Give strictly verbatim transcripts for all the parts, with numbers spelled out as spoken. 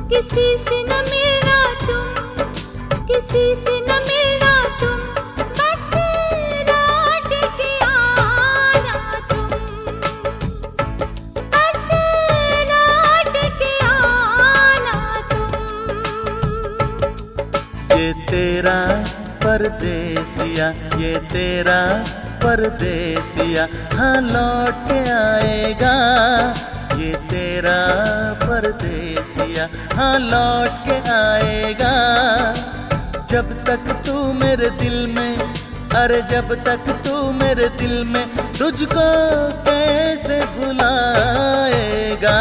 किसी से न मिलना तुम, किसी से न मिलना तुम, बस लौट के आना तुम, बस लौट के आना तुम। ये तेरा परदेसिया, ये तेरा परदेसिया, हाँ लौट के आएगा। ये तेरा परदेसिया, हाँ लौट के आएगा। जब तक तू मेरे दिल में, अरे जब तक तू मेरे दिल में, तुझको कैसे भुलाएगा,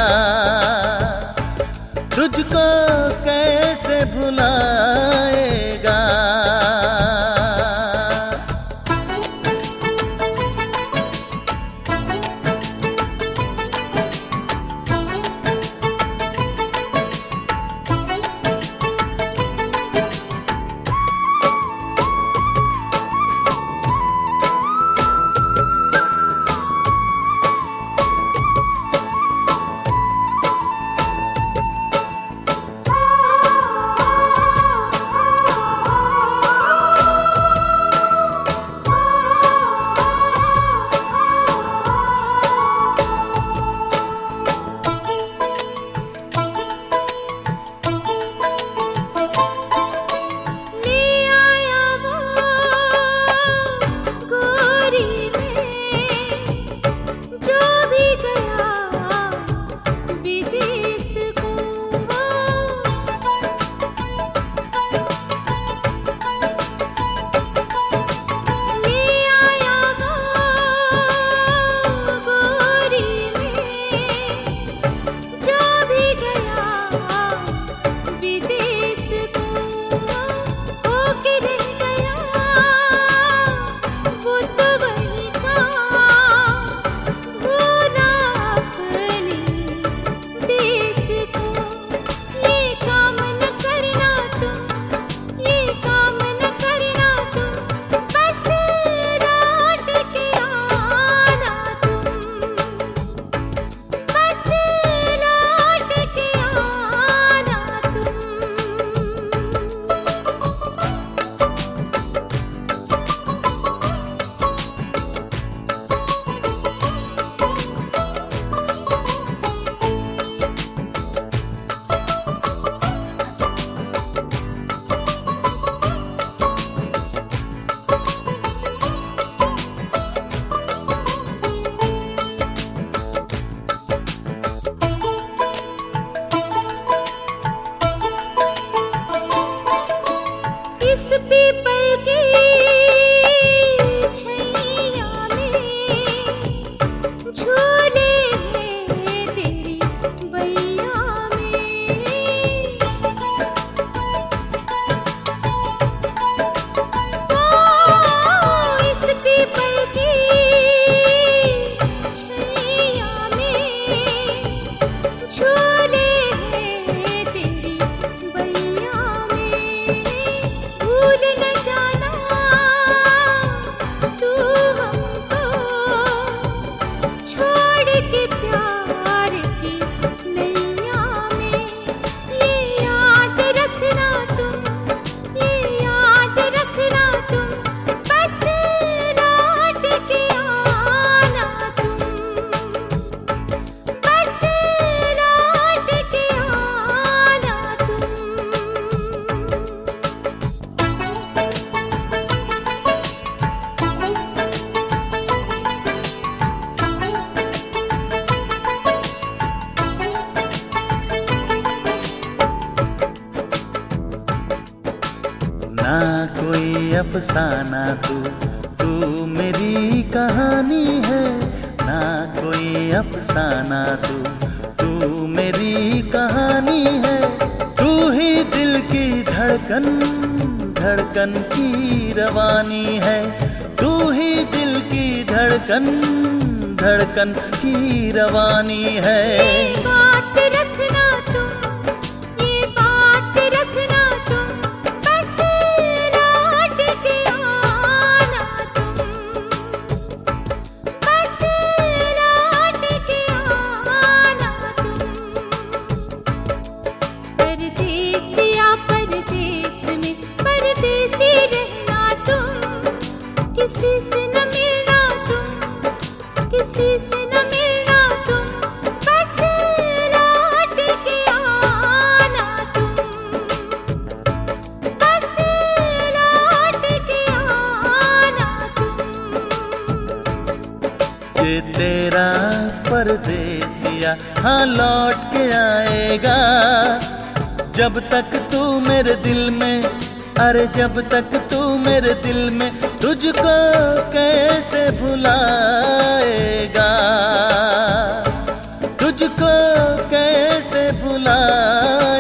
तुझको कैसे भुलाएगा। पीपल की छैया में झूले हैं तेरी बैया में, ओ इस पीपल की छैया में झूले हैं तेरी बैया में। भूल न जाना तू हमको, छोड़ के प्यार की नैया में। ये याद रखना तुम, ये याद रखना तुम, बस लौट के आना तुम, बस लौट के आना तुम। ना कोई अफसाना तू, तू मेरी कहानी है। ना कोई अफसाना तू, तू मेरी कहानी है। तू ही दिल की धड़कन, धड़कन की रवानी है। तू ही दिल की धड़कन, धड़कन की रवानी है। ये बात रखना तुम, ये बात रखना तुम, बस लौट के आना तुम, बस लौट के आना तुम। दिया, हाँ लौट के आएगा। जब तक तू मेरे दिल में, अरे जब तक तू मेरे दिल में, तुझको कैसे भुलाएगा, तुझको कैसे भुलाएगा।